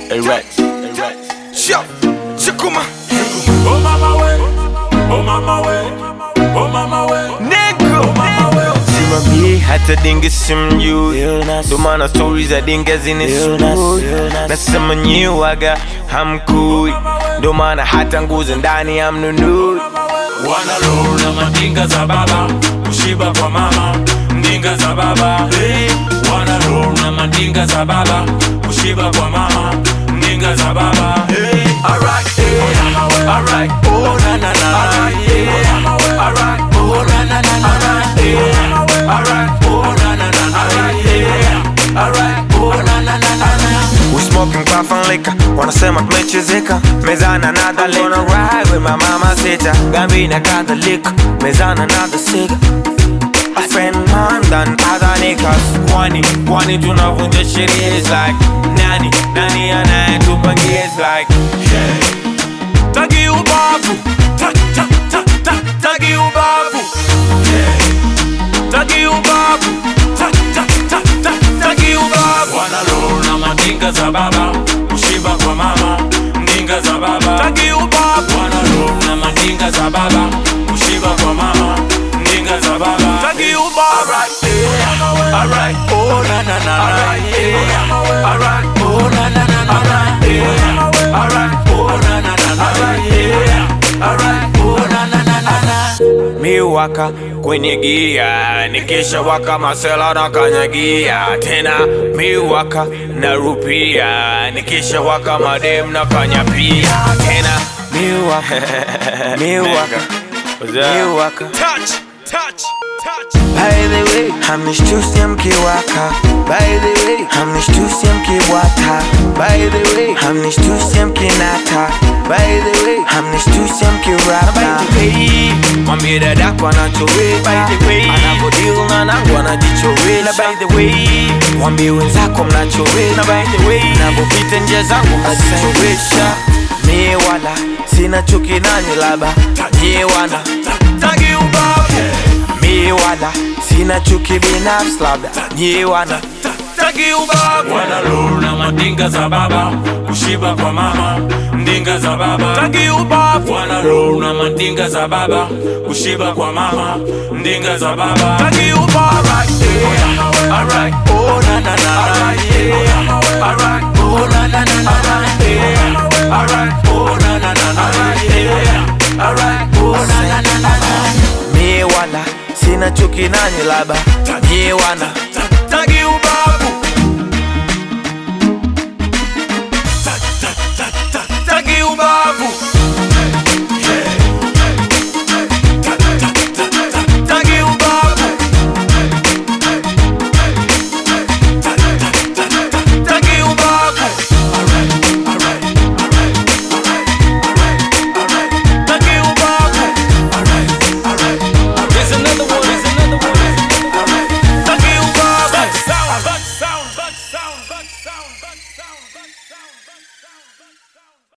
Hey Rex, Shop, Shakuma. Oh mama way, oh mama way, oh mama way, Negro, oh mama way. simamie hata dinge simjui, ndo maana stories za dinge zinisumbui. Nasema nyiwaga hamkui, ndo maana hata nguzo ndani hamnunui. Wana roll na mandinga za baba, kushiba kwa mama, ndinga za baba. Hey. Wana roll na mandinga za baba, kushiba kwa mama, ndinga za baba. Hey. Alright, hey. Alright, oh na na na. Alright, yeah. Alright, oh na na na. Alright, yeah. Alright, oh na na na. Alright, yeah. Alright, oh na na na. We smoking puff and liquor, wanasema tumechezeka. Mezana nada liquor, gonna ride with my mama sita. Gambina kadhalika, mezana nada siga. I spend more than other niggas. Kwani tunavunja sheria is like nani anayetupangia is like Tagi ubavu, tagi ubavu, tagi ubavu, tagi ubavu. Wana roll na mandinga za baba, kushiba kwa mama, ndinga za baba. Tagi ubavu. Wana roll na mandinga za baba, kushiba kwa mama, ndinga za baba. Tagi ubavu. Alright, oh na na na. Alright, oh na na na. Alright, oh na na na. Alright, oh na na na. miwaka kwenye gia, nikisha waka masela na kanyagia. Tena miwaka na rupia, nikisha waka madem na kanyapia. Tena miwaka miwaka touch. By the way, hamnishtusi mkiwaka. By the way, hamnishtusi mkiwata. By the way, hamnishtusi mkinata. By the way, hamnishtusi mkirapa. By the way, mwambie dadako anachoweza. By the way, anavodil na nangu anajichoweza. By the way, mwambie wenzako mnachoweza. By the way, navopita njia zangu mnajichowesha. Mie wala sina chuki nanyi laba. Nye wana Tagi ubavu. mi wala sina chuki binafsi labda nyi wana Tagi ubavu. Wana roll na mandinga za baba, kushiba kwa mama, ndinga za baba. Tagi ubavu. Wana roll na mandinga za baba, kushiba kwa mama, ndinga za baba. Tagi ubavu. Alright, oh na na na. Alright, oh na na na. Alright, oh na na na. Alright, oh na na na. mi wala sina chuki nanyi labda nyi wana